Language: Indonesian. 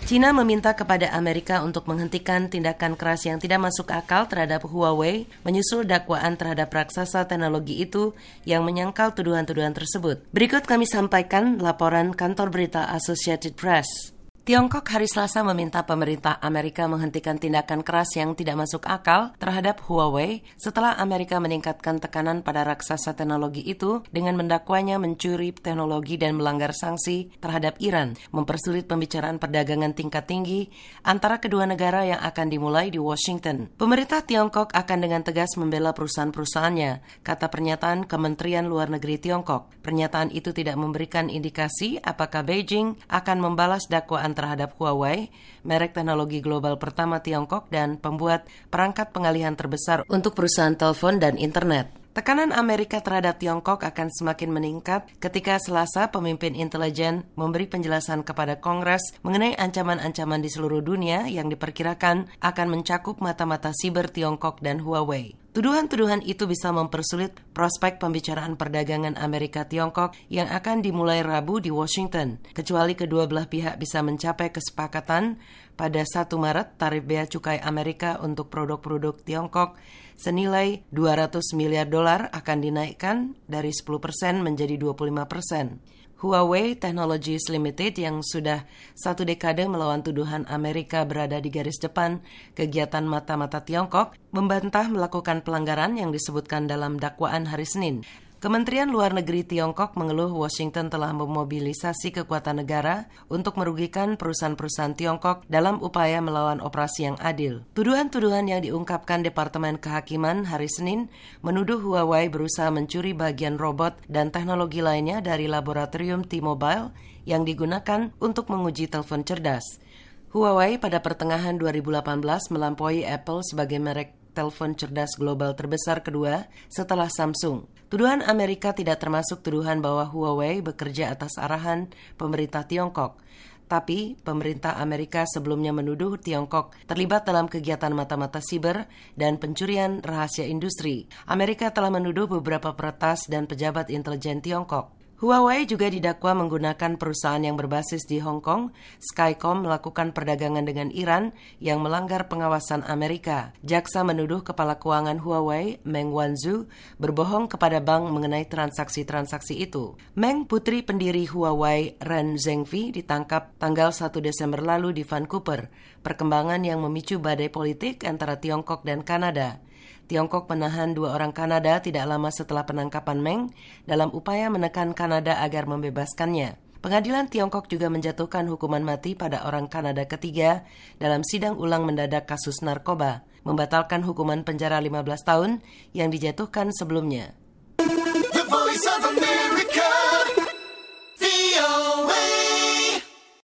China meminta kepada Amerika untuk menghentikan tindakan keras yang tidak masuk akal terhadap Huawei menyusul dakwaan terhadap raksasa teknologi itu yang menyangkal tuduhan-tuduhan tersebut. Berikut kami sampaikan laporan kantor berita Associated Press. Tiongkok hari Selasa meminta pemerintah Amerika menghentikan tindakan keras yang tidak masuk akal terhadap Huawei setelah Amerika meningkatkan tekanan pada raksasa teknologi itu dengan mendakwanya mencuri teknologi dan melanggar sanksi terhadap Iran, mempersulit pembicaraan perdagangan tingkat tinggi antara kedua negara yang akan dimulai di Washington. Pemerintah Tiongkok akan dengan tegas membela perusahaan-perusahaannya, kata pernyataan Kementerian Luar Negeri Tiongkok. Pernyataan itu tidak memberikan indikasi apakah Beijing akan membalas dakwaan terhadap Huawei, merek teknologi global pertama Tiongkok dan pembuat perangkat pengalihan terbesar untuk perusahaan telepon dan internet. Tekanan Amerika terhadap Tiongkok akan semakin meningkat ketika Selasa pemimpin intelijen memberi penjelasan kepada Kongres mengenai ancaman-ancaman di seluruh dunia yang diperkirakan akan mencakup mata-mata siber Tiongkok dan Huawei. Tuduhan-tuduhan itu bisa mempersulit prospek pembicaraan perdagangan Amerika-Tiongkok yang akan dimulai Rabu di Washington, kecuali kedua belah pihak bisa mencapai kesepakatan pada 1 Maret tarif bea cukai Amerika untuk produk-produk Tiongkok senilai $200 miliar akan dinaikkan dari 10% menjadi 25%. Huawei Technologies Limited yang sudah 1 dekade melawan tuduhan Amerika berada di garis depan kegiatan mata-mata Tiongkok, membantah melakukan pelanggaran yang disebutkan dalam dakwaan hari Senin. Kementerian Luar Negeri Tiongkok mengeluh Washington telah memobilisasi kekuatan negara untuk merugikan perusahaan-perusahaan Tiongkok dalam upaya melawan operasi yang adil. Tuduhan-tuduhan yang diungkapkan Departemen Kehakiman hari Senin menuduh Huawei berusaha mencuri bagian robot dan teknologi lainnya dari laboratorium T-Mobile yang digunakan untuk menguji telepon cerdas. Huawei pada pertengahan 2018 melampaui Apple sebagai merek telepon cerdas global terbesar kedua setelah Samsung. Tuduhan Amerika tidak termasuk tuduhan bahwa Huawei bekerja atas arahan pemerintah Tiongkok. Tapi pemerintah Amerika sebelumnya menuduh Tiongkok terlibat dalam kegiatan mata-mata siber dan pencurian rahasia industri. Amerika telah menuduh beberapa peretas dan pejabat intelijen Tiongkok. Huawei juga didakwa menggunakan perusahaan yang berbasis di Hong Kong, Skycom, melakukan perdagangan dengan Iran yang melanggar pengawasan Amerika. Jaksa menuduh kepala keuangan Huawei, Meng Wanzhou, berbohong kepada bank mengenai transaksi-transaksi itu. Meng, putri pendiri Huawei, Ren Zhengfei, ditangkap tanggal 1 Desember lalu di Vancouver, perkembangan yang memicu badai politik antara Tiongkok dan Kanada. Tiongkok menahan 2 orang Kanada tidak lama setelah penangkapan Meng dalam upaya menekan Kanada agar membebaskannya. Pengadilan Tiongkok juga menjatuhkan hukuman mati pada orang Kanada ketiga dalam sidang ulang mendadak kasus narkoba, membatalkan hukuman penjara 15 tahun yang dijatuhkan sebelumnya.